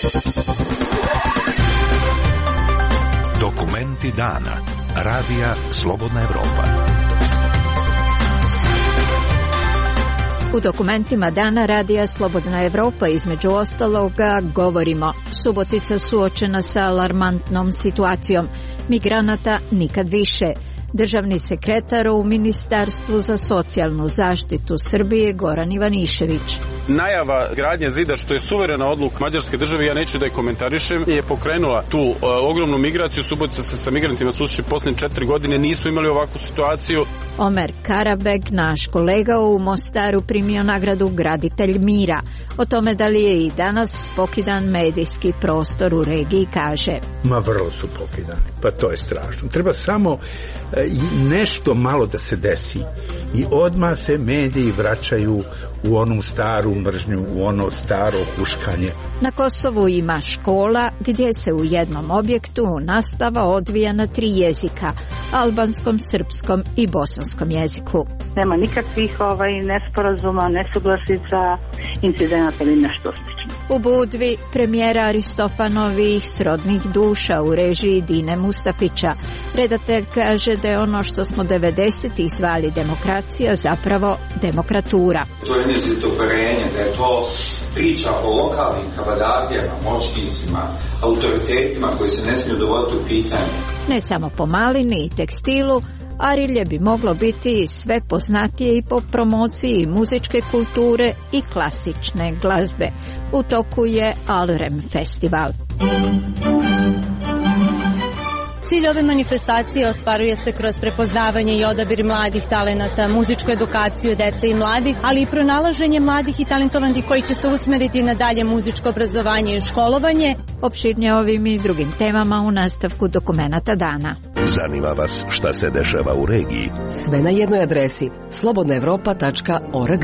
Dokumenti dana. Radija Slobodna Evropa. U dokumentima dana Radija Slobodna Evropa između ostaloga govorimo: Subotica suočena sa alarmantnom situacijom, migranata nikad više. Državni sekretar u Ministarstvu za socijalnu zaštitu Srbije Goran Ivanišević. Najava gradnje zida, što je suverena odluka mađarske države, ja neću da je komentarišem, je pokrenula tu ogromnu migraciju. Subotica se sa migrantima susreće posljednje 4 godine, nismo imali ovakvu situaciju. Omer Karabeg, naš kolega u Mostaru, primio nagradu Graditelj mira. O tome da li je i danas pokidan medijski prostor u regiji kaže: Ma vrlo su pokidani, pa to je strašno. Treba samo nešto malo da se desi i odmah se mediji vraćaju u onu staru mržnju, u ono staro huškanje. Na Kosovu ima škola gdje se u jednom objektu nastava odvija na 3 jezika: albanskom, srpskom i bosanskom jeziku. Nema nikakvih nesporazuma, nesuglasica, incidenata ili nešto slično. U Budvi premijera Aristofanovih srodnih duša u režiji Dine Mustafića. Redatelj kaže da je ono što smo 90-ih zvali demokracija zapravo demokratura. To je nezitoparenje, da je to priča o lokalnim kavadardijama, moćnicima, autoritetima koji se ne smiju dovoditi u pitanje. Ne samo po malini i tekstilu, Arilje bi moglo biti sve poznatije i po promociji muzičke kulture i klasične glazbe. U toku je Alrem festival. Cilj ove manifestacije ostvaruje se kroz prepoznavanje i odabir mladih talenata, muzičku edukaciju dece i mladih, ali i pronalaženje mladih i talentovanih koji će se usmeriti na dalje muzičko obrazovanje i školovanje. Opširnije ovim i drugim temama u nastavku dokumenata dana. Zanima vas šta se dešava u regiji? Sve na jednoj adresi: slobodnaevropa.org.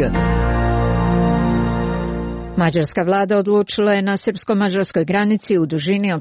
Mađarska vlada odlučila je na srpsko-mađarskoj granici u dužini od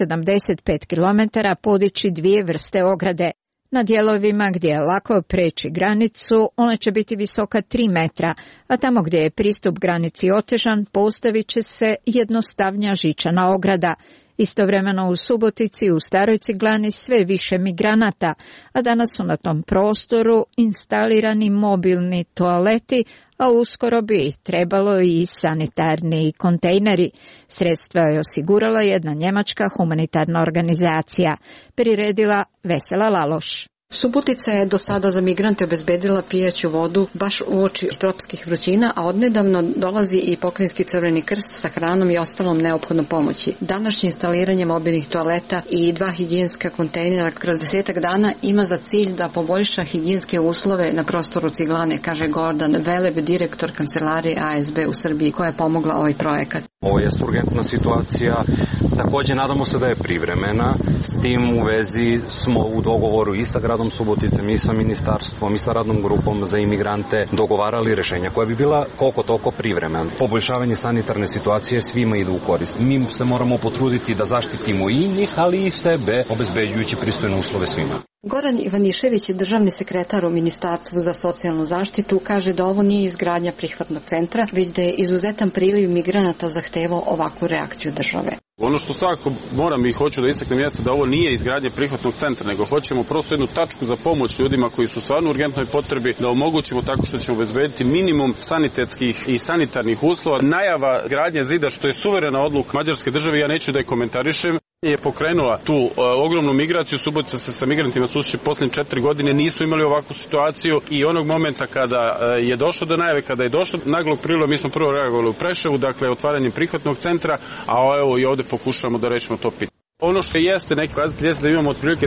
175 km podići 2 vrste ograde. Na dijelovima gdje je lako preći granicu, ona će biti visoka 3 metra, a tamo gdje je pristup granici otežan, postavit će se jednostavnija žičana ograda. Istovremeno u Subotici u Staroj Ciglani sve više migranata, a danas su na tom prostoru instalirani mobilni toaleti, a uskoro bi trebalo i sanitarni kontejneri. Sredstva je osigurala jedna njemačka humanitarna organizacija. Priredila Vesela Laloš. Subotica je do sada za migrante obezbedila pijaću vodu baš uoči tropskih vrućina, a odnedavno dolazi i Pokrajinski Crveni krst sa hranom i ostalom neophodnom pomoći. Današnje instaliranje mobilnih toaleta i 2 higijenska kontejnera kroz 10 dana ima za cilj da poboljša higijenske uslove na prostoru Ciglane, kaže Gordan Veleb, direktor kancelarije ASB u Srbiji, koja je pomogla ovaj projekat. Ovo je urgentna situacija, također nadamo se da je privremena. S tim u vezi smo u dogovoru i sa gradom Suboticom i sa ministarstvom i sa radnom grupom za imigrante dogovarali rješenja koja bi bila koliko toliko privremena. Poboljšavanje sanitarne situacije svima idu u korist. Mi se moramo potruditi da zaštitimo i njih, ali i sebe, obezbeđujući pristojne uslove svima. Goran Ivanišević, državni sekretar u Ministarstvu za socijalnu zaštitu, kaže da ovo nije izgradnja prihvatnog centra, već da je izuzetan priliv migranata zahtevao ovakvu reakciju države. Ono što svakako moram i hoću da istaknem jeste da ovo nije izgradnja prihvatnog centra, nego hoćemo prosto jednu tačku za pomoć ljudima koji su stvarno u urgentnoj potrebi, da omogućimo tako što ćemo obezbediti minimum sanitetskih i sanitarnih uslova. Najava gradnje zida, što je suverena odluka mađarske države, ja neću da je komentarišem, je pokrenula tu ogromnu migraciju. Subotica se sa migrantima susreće posljednje 4 godine, nismo imali ovakvu situaciju i onog momenta kada je došlo do najave, kada je došlo naglog priliva, mi smo prvo reagovali u Preševu, dakle otvaranjem prihvatnog centra, a evo i ovdje pokušamo da rešimo to pitanje. Ono što jeste neki pokazatelj jeste da imamo otprilike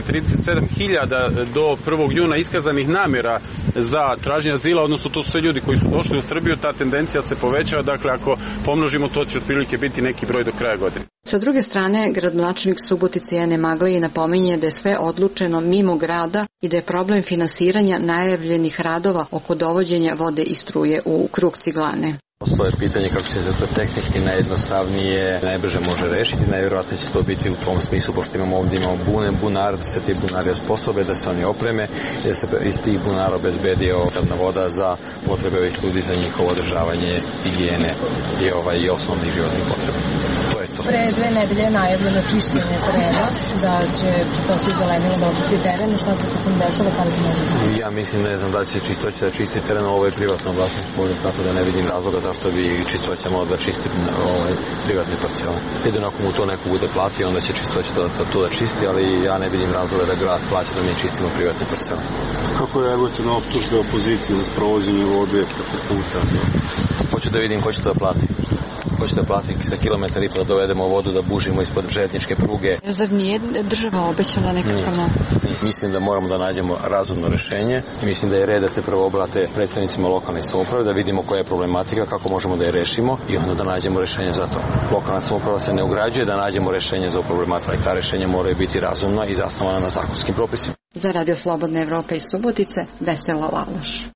37.000 do 1. juna iskazanih namjera za traženje azila, odnosno to su sve ljudi koji su došli u Srbiju, ta tendencija se povećava, dakle ako pomnožimo to će otprilike biti neki broj do kraja godine. Sa druge strane, gradonačelnik Subotice Jane Magliji napominje da je sve odlučeno mimo grada i da je problem finansiranja najavljenih radova oko dovođenja vode i struje u krug Ciglane. Postoje pitanje kako će se to tehnički najjednostavnije, najbrže može rešiti, najvjerojatnije će to biti u tom smislu, pošto imamo bunar, da se ti bunari osposobe, da se oni opreme i da se iz tih bunara obezbedi voda za potrebe ovih ljudi, za njihovo održavanje higijene i osnovnih životnih potreba. To je to. Pre 2 nedelje je najavljeno čišćenje terena, da će čistoći zelenilo da očisti teren. Šta se sa tim dešava, kada se može? Ja mislim, ne znam da će čistoća da čisti teren, ovo je privatno vlasništvo, tako da ne vidim razloga zašto bi čistoća mogla da čisti privatni parcela. Jedino ako mu to neko bude platio, onda će čistoća to da čisti, ali ja ne vidim razloga da grad plaća da mi čistimo privatne parcele. Kako reagujete na optužbe opozicije za sprovođenje objekta po puta? Hoću da vidim ko će to da plati. Hoće da plati sa kilometar i da dovedemo vodu, da bužimo ispod željezničke pruge. Zar nije država obećala nekakav nov? Mislim da moramo da nađemo razumno rešenje. Mislim da je red da se prvo obrate predstavnicima lokalne samouprave, da vidimo koja je problematika, kako možemo da je rešimo i onda da nađemo rešenje za to. Lokalna samouprava se ne ugrađuje, da nađemo rešenje za problematiku i ta rešenja moraju biti razumna i zasnovana na zakonskim propisima. Za Radio Slobodne Evrope iz Subotice, Vesela Laloš.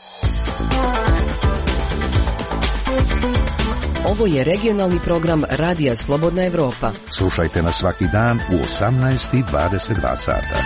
Ovo je regionalni program Radija Slobodna Evropa. Slušajte nas svaki dan u 18:22 sata.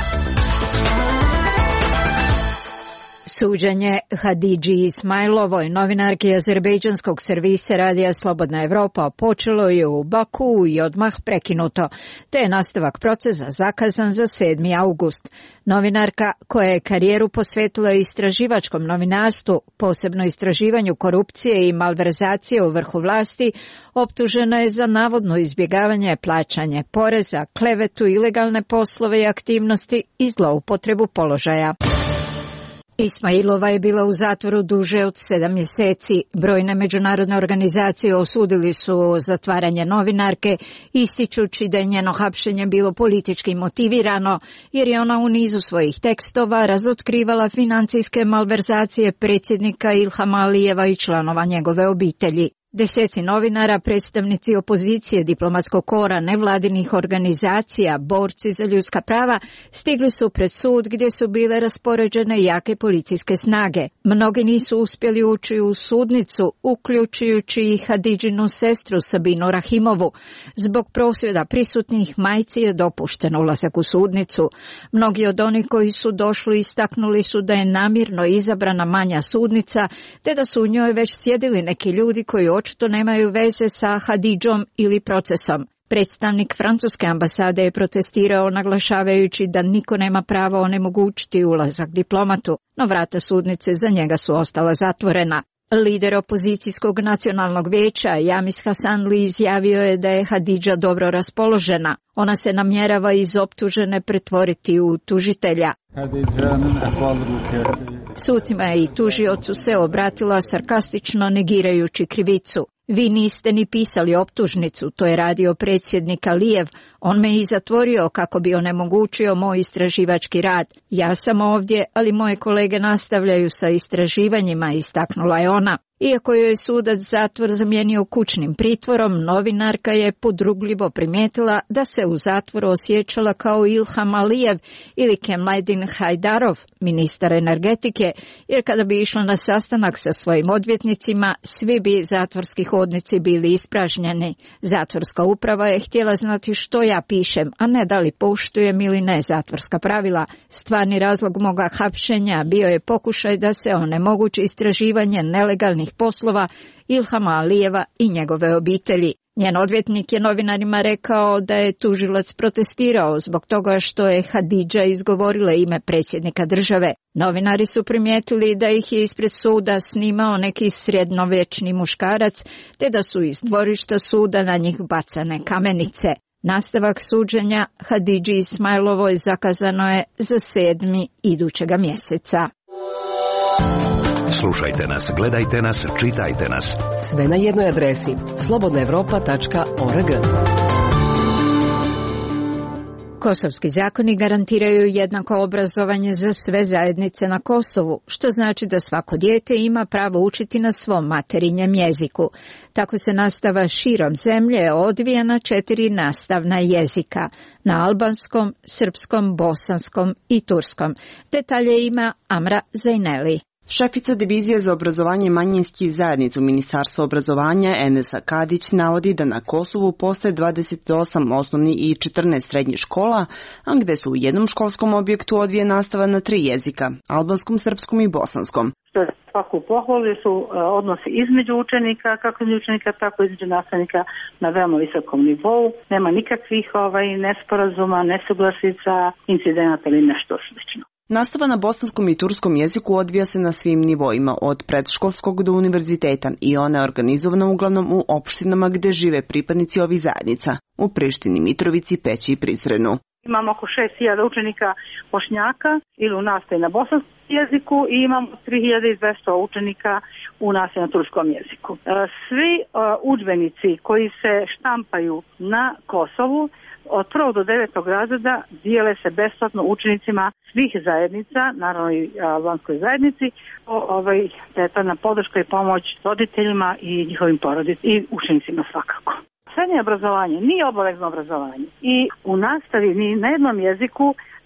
Suđenje Hadidži Ismailovoj, novinarki azerbejdžanskog servisa Radija Slobodna Evropa, počelo je u Bakuu i odmah prekinuto, te je nastavak procesa zakazan za 7. august. Novinarka, koja je karijeru posvetila istraživačkom novinarstvu, posebno istraživanju korupcije i malverzacije u vrhu vlasti, optužena je za navodno izbjegavanje plaćanja poreza, klevetu, ilegalne poslove i aktivnosti i zloupotrebu položaja. Ismailova je bila u zatvoru duže od 7 mjeseci. Brojne međunarodne organizacije osudili su zatvaranje novinarke, ističući da je njeno hapšenje bilo politički motivirano, jer je ona u nizu svojih tekstova razotkrivala financijske malverzacije predsjednika Ilhama Alijeva i članova njegove obitelji. Deseci novinara, predstavnici opozicije, diplomatskog kora, nevladinih organizacija, borci za ljudska prava, stigli su pred sud gdje su bile raspoređene jake policijske snage. Mnogi nisu uspjeli ući u sudnicu, uključujući i Hadidžinu sestru Sabinu Rahimovu. Zbog prosvjeda prisutnih majci je dopušten ulazak u sudnicu. Mnogi od onih koji su došli istaknuli su da je namjerno izabrana manja sudnica, te da su u njoj već sjedili neki ljudi koji očito nemaju veze sa Hadidžom ili procesom. Predstavnik francuske ambasade je protestirao naglašavajući da niko nema pravo onemogućiti ulazak diplomatu, no vrata sudnice za njega su ostala zatvorena. Lider opozicijskog nacionalnog vijeća Jamis Hasanli izjavio je da je Hadidža dobro raspoložena. Ona se namjerava iz optužene pretvoriti u tužitelja. Sucima i tužiocu se obratila sarkastično negirajući krivicu. Vi niste ni pisali optužnicu, to je radio predsjednik Alijev. On me i zatvorio kako bi onemogućio moj istraživački rad. Ja sam ovdje, ali moje kolege nastavljaju sa istraživanjima, istaknula je ona. Iako joj je sudac zatvor zamijenio kućnim pritvorom, novinarka je podrugljivo primijetila da se u zatvoru osjećala kao Ilham Alijev ili Kemledin Hajdarov, ministar energetike, jer kada bi išla na sastanak sa svojim odvjetnicima, svi bi zatvorski hodnici bili ispražnjeni. Zatvorska uprava je htjela znati što ja pišem, a ne da li poštujem ili ne zatvorska pravila. Stvarni razlog moga hapšenja bio je pokušaj da se onemogući istraživanje nelegalnih poslova Ilhama Alijeva i njegove obitelji. Njen odvjetnik je novinarima rekao da je tužilac protestirao zbog toga što je Hadidža izgovorila ime predsjednika države. Novinari su primijetili da ih je ispred suda snimao neki srednjovječni muškarac, te da su iz dvorišta suda na njih bacane kamenice. Nastavak suđenja Hadidži Ismailovoj zakazano je za 7. idućega mjeseca. Slušajte nas, gledajte nas, čitajte nas. Sve na jednoj adresi slobodnaevropa.org. Kosovski zakoni garantiraju jednako obrazovanje za sve zajednice na Kosovu, što znači da svako dijete ima pravo učiti na svom materinjem jeziku. Tako se nastava širom zemlje odvija na 4 nastavna jezika, na albanskom, srpskom, bosanskom i turskom. Detalje ima Amra Zajneli. Šefica divizije za obrazovanje manjinskih zajednica u Ministarstvu obrazovanja Enesa Kadić navodi da na Kosovu postoje 28 osnovnih i 14 srednjih škola, a gde su u jednom školskom objektu odvija nastava na 3 jezika, albanskom, srpskom i bosanskom. Što je svaku pohvalu su odnosi između učenika, kako između učenika, tako između nastavnika na veoma visokom nivou. Nema nikakvih nesporazuma, nesuglasica, incidenata ili nešto slično. Nastava na bosanskom i turskom jeziku odvija se na svim nivoima, od predškolskog do univerziteta, i ona je organizovana uglavnom u opštinama gde žive pripadnici ovih zajednica, u Prištini, Mitrovici, Peći i Prizrenu. Imamo oko 6.000 učenika Bošnjaka ili u nastavi na bosanskom jeziku i imamo 3.200 učenika u nastavi na turskom jeziku. Svi udžbenici koji se štampaju na Kosovu od 1. do 9. razreda dijele se besplatno učenicima svih zajednica, naravno i albanskoj zajednici, detaljna podrška i pomoć roditeljima i njihovim porodicama i učenicima svakako. Srednje obrazovanje nije obavezno obrazovanje i u nastavi ni na jednom jeziku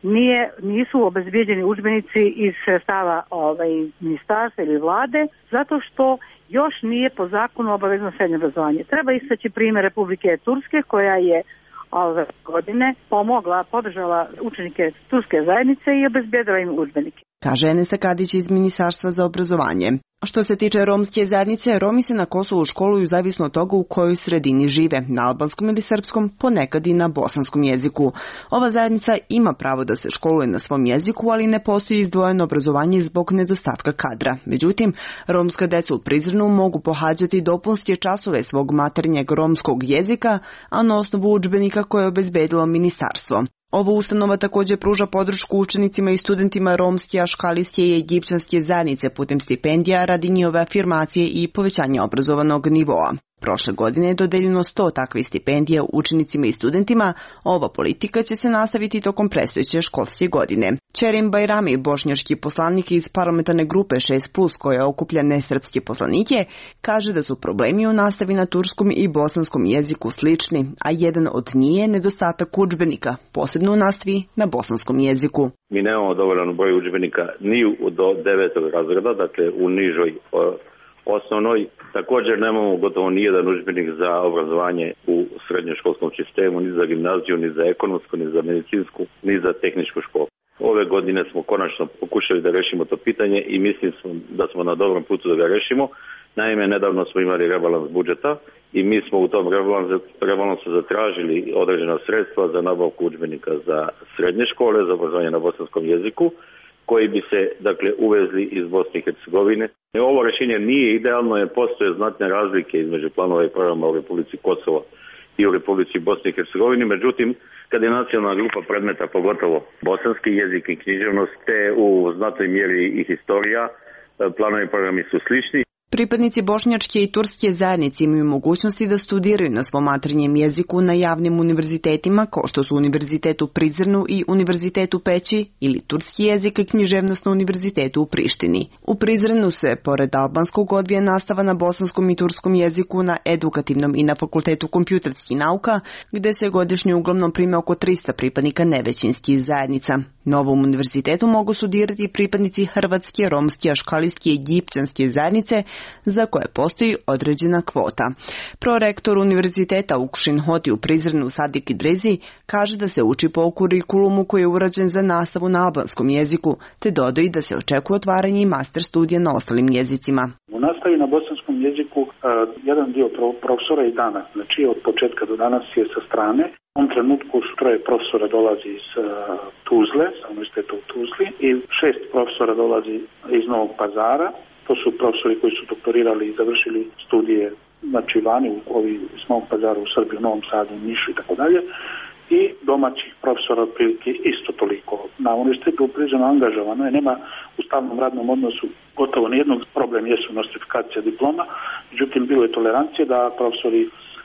nisu obezbijeđeni udžbenici iz sredstava ministarstva ili vlade, zato što još nije po zakonu obavezno srednje obrazovanje. Treba istaći primjer Republike Turske koja je ove godine podržala učenike turske zajednice i obezbijedila im udžbenike. Kaže Enesa Kadić iz Ministarstva za obrazovanje. Što se tiče romske zajednice, Romi se na Kosovu školuju zavisno od toga u kojoj sredini žive, na albanskom ili srpskom, ponekad i na bosanskom jeziku. Ova zajednica ima pravo da se školuje na svom jeziku, ali ne postoji izdvojeno obrazovanje zbog nedostatka kadra. Međutim, romska deca u Prizrenu mogu pohađati dopunske časove svog maternjeg romskog jezika, a na osnovu udžbenika koje je obezbedilo ministarstvo. Ova ustanova također pruža podršku učenicima i studentima romske, aškalijske i egipćanske zajednice putem stipendija radi njihove afirmacije i povećanja obrazovanog nivoa. Prošle godine je dodeljeno 100 takvih stipendija učenicima i studentima. Ova politika će se nastaviti tokom predstojeće školske godine. Čerim Bajrami, bošnjački poslanik iz parlamentarne grupe 6+, koja okuplja nesrpske poslanike, kaže da su problemi u nastavi na turskom i bosanskom jeziku slični, a jedan od njih je nedostatak udžbenika, posebno u nastavi na bosanskom jeziku. Mi nemamo dovoljan broj udžbenika ni do 9. razreda, dakle u nižoj osnovnoj. Također nemamo gotovo nijedan udžbenik za obrazovanje u srednjoškolskom sistemu, ni za gimnaziju, ni za ekonomsku, ni za medicinsku, ni za tehničku školu. Ove godine smo konačno pokušali da rešimo to pitanje i mislim da smo na dobrom putu da ga rešimo. Naime, nedavno smo imali rebalans budžeta i mi smo u tom rebalansu zatražili određena sredstva za nabavku udžbenika za srednje škole, za obrazovanje na bosanskom jeziku, koji bi se, uvezli iz Bosne i Hercegovine. Ovo rješenje nije idealno, jer postoje znatne razlike između planova i programa u Republici Kosovo i u Republici Bosne i Hercegovine. Međutim, kad je nacionalna grupa predmeta, pogotovo bosanski jezik i književnost, te u znatnoj mjeri i historija, planovi i programi su slični. Pripadnici bošnjačke i turske zajednice imaju mogućnosti da studiraju na svom materinjem jeziku na javnim univerzitetima, kao što su Univerzitet u Prizrenu i Univerzitet u Peći, ili turski jezik i književnost na Univerzitetu u Prištini. U Prizrenu se, pored albanskog, odvija nastava na bosanskom i turskom jeziku na edukativnom i na Fakultetu kompjuterskih nauka, gde se godišnje uglavnom prime oko 300 pripadnika nevećinskih zajednica. Na ovom univerzitetu mogu studirati pripadnici hrvatske, romske, aškalijske i egipćanske zajednice, za koje postoji određena kvota. Prorektor univerziteta Ukšin Hoti u Prizrenu Sadik Idrizi kaže da se uči po kurikulumu koji je urađen za nastavu na albanskom jeziku, te dodaje da se očekuje otvaranje i master studija na ostalim jezicima. U nastavi na bosanskom jeziku jedan dio profesora i danas, znači od početka do danas je sa strane. U ovom trenutku 3 profesora dolazi iz Tuzle, sa univerziteta u Tuzli, i 6 profesora dolazi iz Novog Pazara. To su profesori koji su doktorirali i završili studije, znači vani, ovi iz Novog Pazara u Srbiji, u Novom Sadu, u Nišu i tako dalje. I domaćih profesora otprilike isto toliko. Na univerzitetu u Prizrenu angažovano je, nema u stalnom radnom odnosu gotovo nijednog. Problem jesu nostrifikacija diploma, međutim bilo je tolerancije da profesori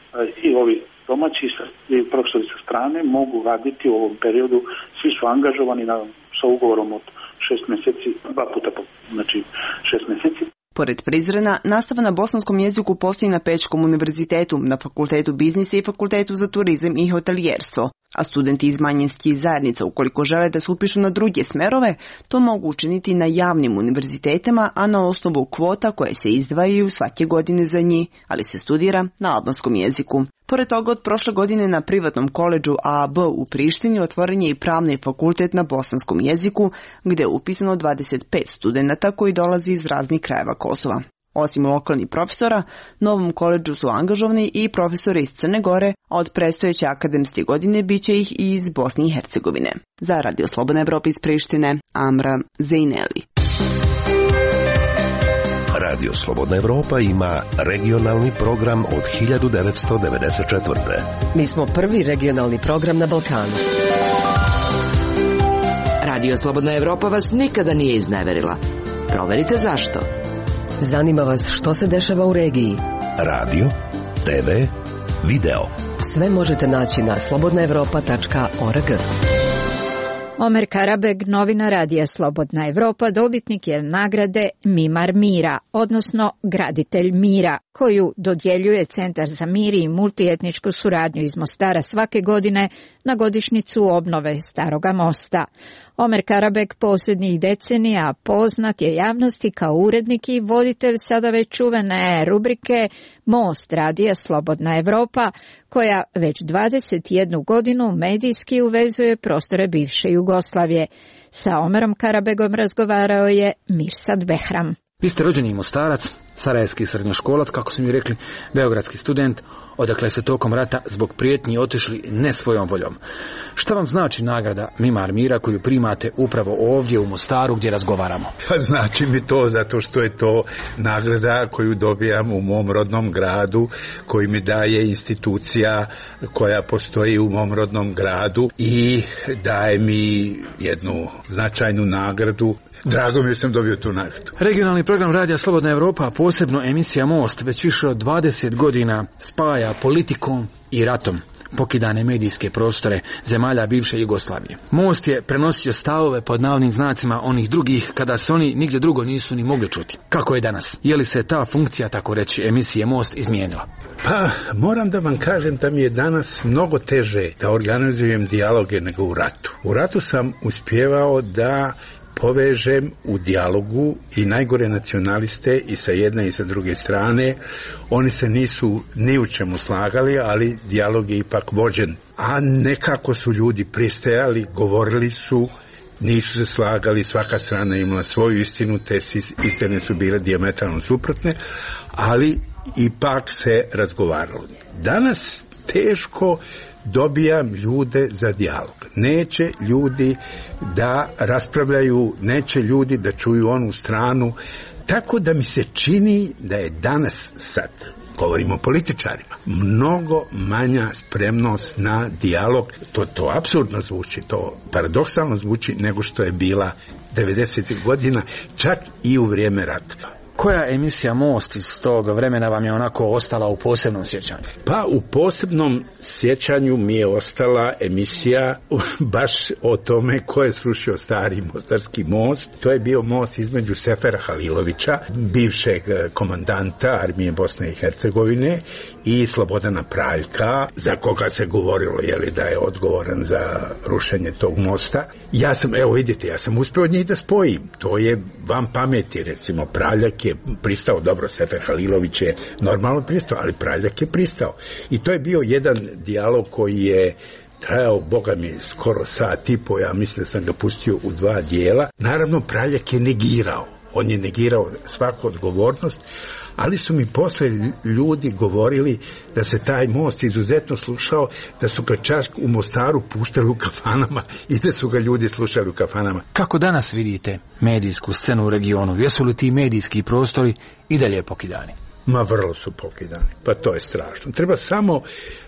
i ovi domaći i profesori sa strane mogu raditi u ovom periodu. Svi su angažovani sa ugovorom od 6 mjeseci, 2 puta, znači 6 mjeseci. Pored Prizrena, nastava na bosanskom jeziku postoji na Pećkom univerzitetu, na Fakultetu biznisa i Fakultetu za turizam i hotelijerstvo. A studenti iz manjinskih zajednica, ukoliko žele da se upišu na druge smerove, to mogu učiniti na javnim univerzitetima, a na osnovu kvota koje se izdvajaju svake godine za njih, ali se studira na albanskom jeziku. Pored toga, od prošle godine na privatnom koledžu AAB u Prištini otvoren je i pravni fakultet na bosanskom jeziku, gde je upisano 25 studenta koji dolazi iz raznih krajeva Kosova. Osim lokalnih profesora, novom koledžu su angažovani i profesori iz Crne Gore, a od predstojeće akademske godine biće ih i iz Bosne i Hercegovine. Za Radio Slobodna Evropa iz Prištine, Amra Zejneli. Radio Slobodna Evropa ima regionalni program od 1994. Mi smo prvi regionalni program na Balkanu. Radio Slobodna Evropa vas nikada nije izneverila. Proverite zašto. Zanima vas što se dešava u regiji. Radio, TV, video. Sve možete naći na slobodnaevropa.org. Omer Karabeg, novina Radija Slobodna Evropa, dobitnik je nagrade Mimar mira, odnosno graditelj mira, koju dodjeljuje Centar za mir i multietničku suradnju iz Mostara svake godine na godišnjicu obnove Staroga mosta. Omer Karabeg posljednjih decenija poznat je javnosti kao urednik i voditelj sada već čuvene rubrike Most Radija Slobodna Evropa, koja već 21 godinu medijski uvezuje prostore bivše Jugoslavije. Sa Omerom Karabegom razgovarao je Mirsad Behram. Vi ste rođeni Mostarac, sarajevski srednjoškolac, kako su mi rekli, beogradski student, odakle se tokom rata zbog prijetnji otišli ne svojom voljom. Šta vam znači nagrada Mimar mira koju primate upravo ovdje u Mostaru gdje razgovaramo? Znači mi to zato što je to nagrada koju dobijam u mom rodnom gradu, koju mi daje institucija koja postoji u mom rodnom gradu i daje mi jednu značajnu nagradu. Drago mi je sam dobio tu nagradu. Regionalni program Radija Slobodna Evropa, a posebno emisija Most, već više od 20 godina spaja politikom i ratom pokidane medijske prostore zemalja bivše Jugoslavije. Most je prenosio stavove pod navodnim znacima onih drugih kada se oni nigdje drugo nisu ni mogli čuti. Kako je danas? Je li se ta funkcija, tako reći, emisije Most izmijenila? Pa, moram da vam kažem da mi je danas mnogo teže da organizujem dijaloge nego u ratu. U ratu sam uspjevao da povežem u dijalogu i najgore nacionaliste i sa jedne i sa druge strane. Oni se nisu ni u čemu slagali, ali dijalog je ipak vođen. A nekako su ljudi pristajali, govorili su, nisu se slagali, svaka strana imala svoju istinu, te istine su bile dijametralno suprotne, ali ipak se razgovaralo. Danas teško dobijam ljude za dijalog. Neće ljudi da raspravljaju, neće ljudi da čuju onu stranu, tako da mi se čini da je danas, sad govorimo o političarima, mnogo manja spremnost na dijalog. To apsurdno zvuči, to paradoksalno zvuči nego što je bila 90. godina, čak i u vrijeme rata. Koja emisija Most iz tog vremena vam je onako ostala u posebnom sjećanju? Pa u posebnom sjećanju mi je ostala emisija baš o tome ko je srušio stari mostarski most. To je bio most između Sefera Halilovića, bivšeg komandanta armije Bosne i Hercegovine, i Slobodana Praljka, za koga se govorilo da je odgovoran za rušenje tog mosta. Ja sam uspio od njih da spojim. To je vam pameti, recimo Praljak je pristao, dobro, Sefer Halilović je normalno pristao, ali Praljak je pristao. I to je bio jedan dijalog koji je trajao, boga mi, skoro sat i po, ja mislim da sam ga pustio u 2 dijela. Naravno, Praljak je negirao. On je negirao svaku odgovornost, ali su mi posle ljudi govorili da se taj most izuzetno slušao, da su ga čak u Mostaru puštali u kafanama i da su ga ljudi slušali u kafanama. Kako danas vidite medijsku scenu u regionu? Jesu li ti medijski prostori i dalje pokidani? Ma vrlo su pokidani, pa to je strašno. Treba samo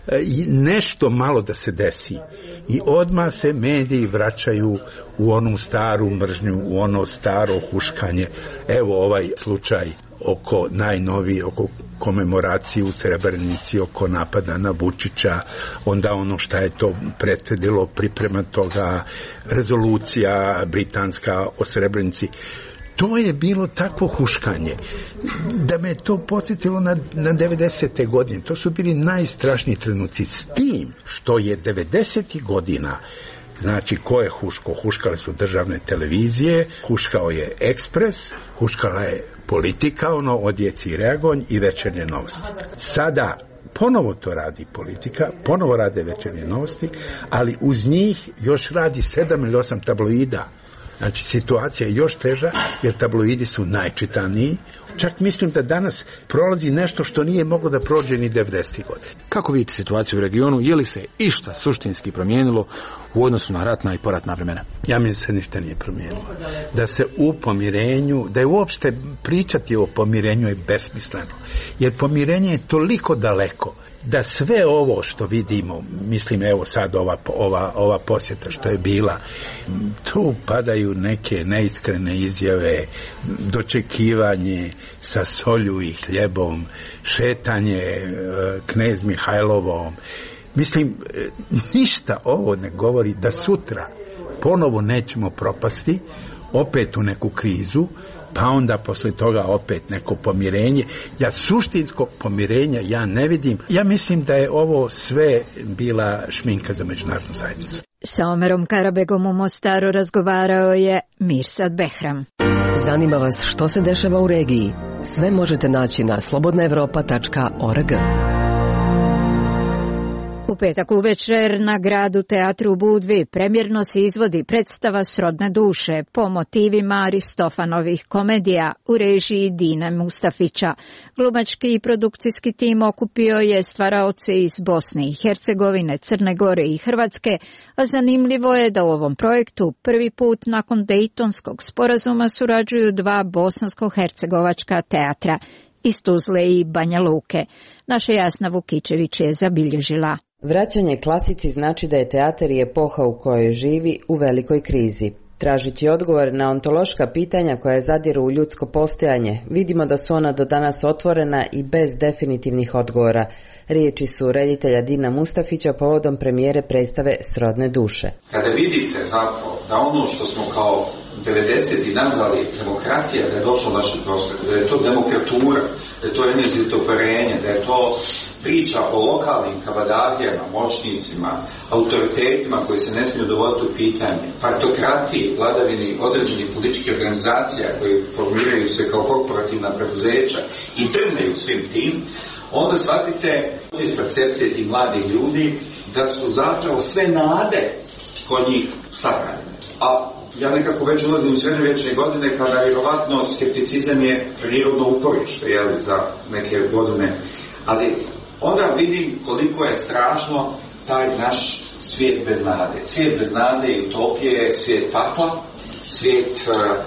nešto malo da se desi i odmah se mediji vraćaju u onu staru mržnju, u ono staro huškanje. Evo ovaj slučaj oko najnoviji, oko komemoracije u Srebrenici, oko napada na Vučića, onda ono šta je to prethodilo, priprema toga, rezolucija britanska o Srebrenici. to je bilo takvo huškanje da me to podsjetilo na 90. godine. To su bili najstrašniji trenuci, s tim što je 90. godina, znači ko je huško? Huškale su državne televizije, huškao je Ekspres, huškala je Politika, Odjeci i Reagonj i Večernje novosti. Sada ponovo to radi Politika, ponovo rade Večernje novosti, ali uz njih još radi 7 ili 8 tabloida. Znači, situacija je još teža, jer tabloidi su najčitaniji. Čak mislim da danas prolazi nešto što nije moglo da prođe ni 90. godine. Kako vidite situaciju u regionu? Je li se išta suštinski promijenilo u odnosu na ratna i poratna vremena? Ja mislim da se ništa nije promijenilo. Da se u pomirenju, da je uopšte pričati o pomirenju je besmisleno. Jer pomirenje je toliko daleko da sve ovo što vidimo, mislim evo sad ova posjeta što je bila, tu padaju neke neiskrene izjave, dočekivanje sa solju i hljebom, šetanje knez Mihajlovom. Mislim, ništa ovo ne govori da sutra ponovo nećemo propasti, opet u neku krizu, pa onda posle toga opet neko pomirenje. Ja suštinsko pomirenja ja ne vidim. Ja mislim da je ovo sve bila šminka za međunarodnu zajednicu. Sa Omerom Karabegom u Mostaru razgovarao je Mirsad Behram. Zanima vas što se dešava u regiji? Sve možete naći na slobodnaevropa.org. U petak uvečer na Gradu teatru u Budvi premjerno se izvodi predstava Srodne duše po motivima Aristofanovih komedija u režiji Dine Mustafića. Glumački i produkcijski tim okupio je stvaraoce iz Bosne i Hercegovine, Crne Gore i Hrvatske, a zanimljivo je da u ovom projektu prvi put nakon Dejtonskog sporazuma surađuju dva bosansko-hercegovačka teatra iz Tuzle i Banja Luke. Naša Jasna Vukičević je zabilježila. Vraćanje klasici znači da je teatar i epoha u kojoj živi u velikoj krizi. Tražeći odgovor na ontološka pitanja koja zadiru u ljudsko postojanje, vidimo da su ona do danas otvorena i bez definitivnih odgovora. Riječi su reditelja Dina Mustafića povodom premijere predstave Srodne duše. Kada vidite zapravo da ono što smo kao 90. nazvali demokratija, da je došlo u naše prostore, da je to demokratura, da je to enezitoparenje, da je to priča o lokalnim kavadahijama, moćnicima, autoritetima koji se ne smiju dovoditi u pitanje, partokratiji, vladavini određenih političkih organizacija koji formiraju se kao korporativna preduzeća i trnaju svim tim, onda shvatite iz percepcije tih mladih ljudi da su zapravo sve nade kod njih sahranjene. A ja nekako već ulazim u srednjovječne godine kada vjerovatno skepticizam je prirodno uporište za neke godine, ali onda vidim koliko je strašno taj naš svijet bez nade. Svijet bez nade i utopije, svijet pakla, svijet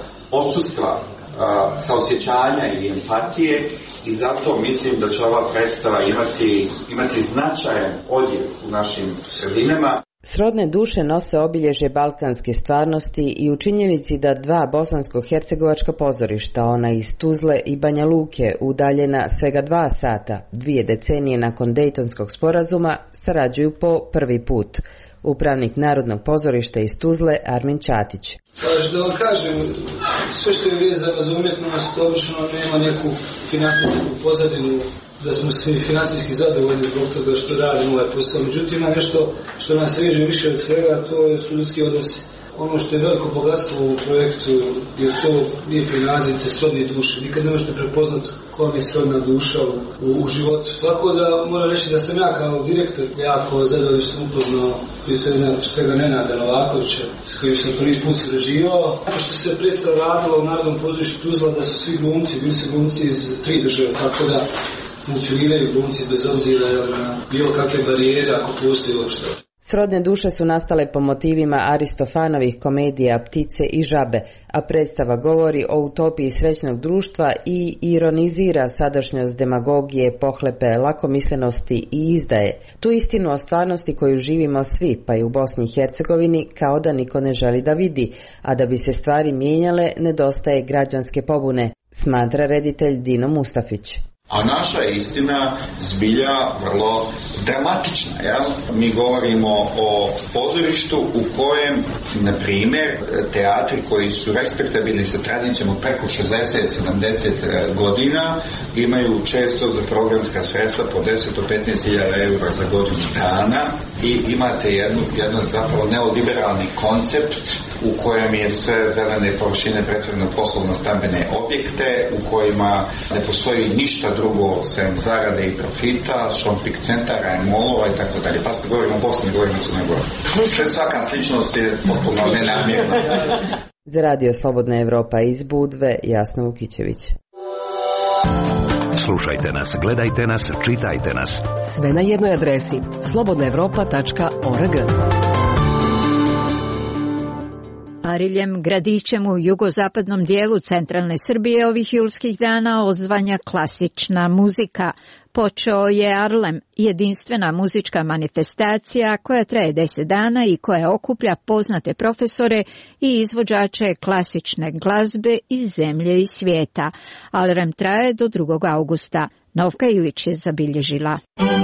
odsustva saosjećanja i empatije, i zato mislim da će ova predstava imati značajan odjek u našim sredinama. Srodne duše nose obilježje balkanske stvarnosti i u činjenici da dva bosansko-hercegovačka pozorišta, ona iz Tuzle i Banja Luke, udaljena svega 2 sata, 2 decenije nakon Dejtonskog sporazuma, sarađuju po prvi put. Upravnik Narodnog pozorišta iz Tuzle, Armin Ćatić. Da vam kažem, sve što je vezano za umjetnost, obično nema neku finansijsku pozadinu, da smo svi financijski zadovoljni zbog toga što radimo ovaj posao. Međutim, ima nešto što nas veže više od svega, to su ljudski odnosi. Ono što je veliko bogatstvo u projektu je to lijepi naziv te srodne duše. Nikad ne možete prepoznati koja je srodna duša u životu. Tako da moram reći da sam ja kao direktor jako zadovoljan što sam upoznao prije svega Nenada Novakovića, s kojim sam prvi put surađivao. Ono što se predstava radilo u Narodnom pozorištu Tuzla, da su svi glumci, bili su glumci iz 3 države, tako da funkcioniraju glumci bez obzira na bilo kakve barijere ako postoji uopšte. Srodne duše su nastale po motivima Aristofanovih komedija Ptice i žabe, a predstava govori o utopiji srećnog društva i ironizira sadašnjost demagogije, pohlepe, lakomislenosti i izdaje. Tu istinu o stvarnosti koju živimo svi, pa i u Bosni i Hercegovini, kao da niko ne želi da vidi, a da bi se stvari mijenjale, nedostaje građanske pobune, smatra reditelj Dino Mustafić. A naša je istina zbilja vrlo dramatična. Jel? Mi govorimo o pozorištu u kojem, na primjer, teatri koji su respektabilni sa tradicijom od preko 60-70 godina imaju često za programska sredstva po 10 do 15.000 eura za godinu dana i imate jedan zapravo neoliberalni koncept u kojem je sve zelene površine pretvoreno poslovno stambene objekte, u kojima ne postoji ništa drugo sem zarade i profita, shopping centara, molova i tako dalje. Pa ste govorimo o Bosni, govorimo o Crnoj Gori. Svaka sličnost je potpuno nenamjerna. Za Radio Slobodna Evropa iz Budve, Jasna Vukićević. Slušajte nas, gledajte nas, čitajte nas. Sve na jednoj adresi slobodnaevropa.org. Ariljem, gradićem u jugozapadnom dijelu centralne Srbije, ovih julskih dana odzvanja klasična muzika. Počeo je Arlem, jedinstvena muzička manifestacija koja traje 10 dana i koja okuplja poznate profesore i izvođače klasične glazbe iz zemlje i svijeta. Arlem traje do 2. augusta. Novka Ilić je zabilježila.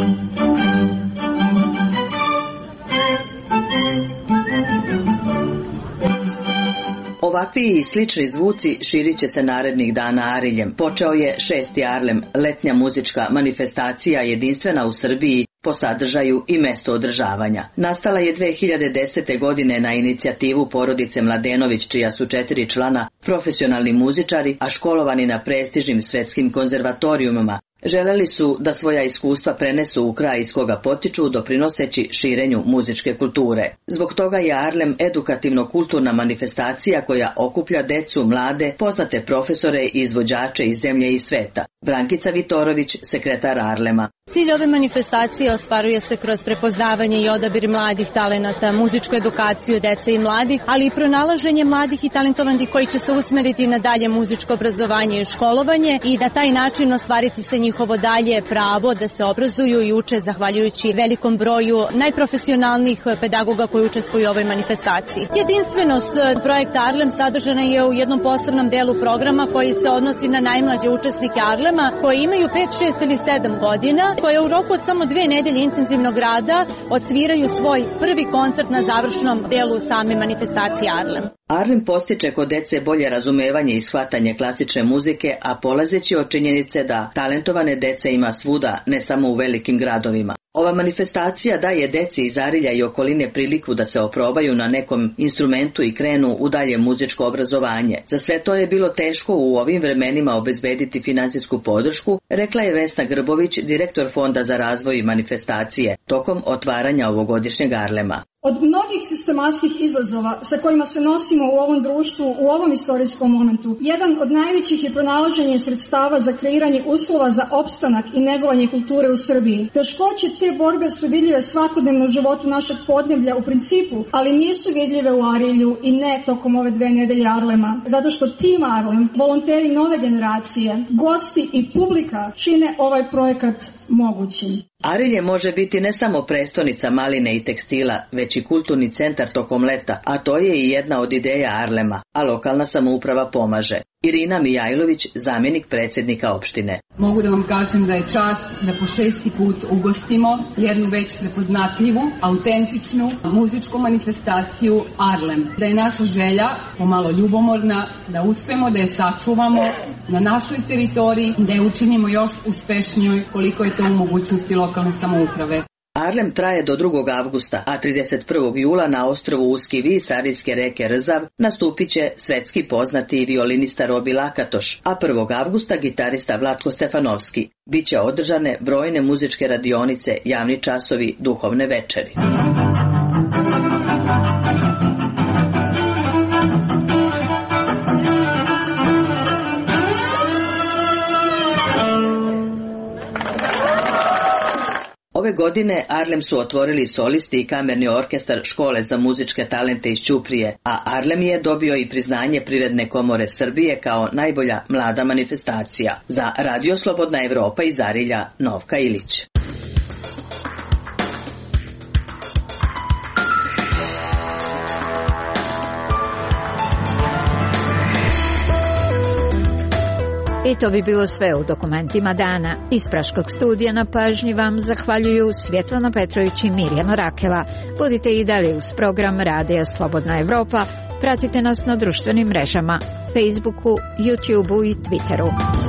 Ovakvi i slični zvuci širit će se narednih dana Ariljem. Počeo je 6. Arlem, letnja muzička manifestacija jedinstvena u Srbiji po sadržaju i mesto održavanja. Nastala je 2010. godine na inicijativu porodice Mladenović, čija su 4 člana profesionalni muzičari, a školovani na prestižnim svetskim konzervatorijumima. Želeli su da svoja iskustva prenesu u kraj iz koga potiču, doprinoseći širenju muzičke kulture. Zbog toga je Arlem edukativno-kulturna manifestacija koja okuplja decu, mlade, poznate profesore i izvođače iz zemlje i sveta. Brankica Vitorović, sekretar Arlema. Cilj ove manifestacije ostvaruje se kroz prepoznavanje i odabir mladih talenata, muzičku edukaciju dece i mladih, ali i pronalaženje mladih i talentovanih koji će se usmeriti na dalje muzičko obrazovanje i školovanje i na taj način ostvariti se njihovo dalje pravo da se obrazuju i uče zahvaljujući velikom broju najprofesionalnijih pedagoga koji učestvuju u ovoj manifestaciji. Jedinstvenost projekta Arlem sadržana je u jednom posebnom delu programa koji se odnosi na najmlađe učesnike Arlema koji imaju 5, 6 ili 7 godina, koje u roku od samo 2 nedelje intenzivnog rada odsviraju svoj prvi koncert na završnom delu same manifestacije Arlem. Arlem postiče kod dece bolje razumevanje i shvatanje klasične muzike, a polazeći od činjenice da talentovane dece ima svuda, ne samo u velikim gradovima. Ova manifestacija daje deci iz Arilja i okoline priliku da se oprobaju na nekom instrumentu i krenu u dalje muzičko obrazovanje. Za sve to je bilo teško u ovim vremenima obezbediti finansijsku podršku, rekla je Vesna Grbović, direktor Fonda za razvoj manifestacije, tokom otvaranja ovogodišnjeg Arlema. Od mnogih sistematskih izazova sa kojima se nosimo u ovom društvu, u ovom istorijskom momentu, jedan od najvećih je pronalaženje sredstava za kreiranje uslova za opstanak i negovanje kulture u Srbiji. Teškoće te borbe su vidljive svakodnevno u životu našeg podneblja u principu, ali nisu vidljive u Arilju i ne tokom ove 2 nedelje Arlema, zato što tim Arlem, volonteri nove generacije, gosti i publika čine ovaj projekat mogućim. Arilje može biti ne samo prestonica maline i tekstila, već i kulturni centar tokom leta, a to je i jedna od ideja Arlema, a lokalna samouprava pomaže. Irina Mijajlović, zamjenik predsjednika opštine. Mogu da vam kažem da je čast da po 6. put ugostimo jednu već prepoznatljivu, autentičnu muzičku manifestaciju Arlem. Da je naša želja, pomalo ljubomorna, da uspemo da je sačuvamo na našoj teritoriji, da je učinimo još uspešnijoj koliko je to u mogućnosti lokalne samouprave. Arlem traje do 2. avgusta, a 31. jula na ostrovu Uski vis Arilske reke Rzav nastupit će svetski poznati violinista Robi Lakatoš, a 1. avgusta gitarista Vlatko Stefanovski. Biće održane brojne muzičke radionice, javni časovi, duhovne večeri. Ove godine Arlem su otvorili solisti i kamerni orkestar škole za muzičke talente iz Ćuprije, a Arlem je dobio i priznanje Privredne komore Srbije kao najbolja mlada manifestacija. Za Radio Slobodna Evropa iz Arilja, Novka Ilić. I to bi bilo sve u dokumentima dana. Iz Praškog studija na pažnji vam zahvaljuju Svjetlana Petrović i Mirjana Rakela. Budite i dalje uz program Radija Slobodna Evropa. Pratite nas na društvenim mrežama, Facebooku, YouTubeu i Twitteru.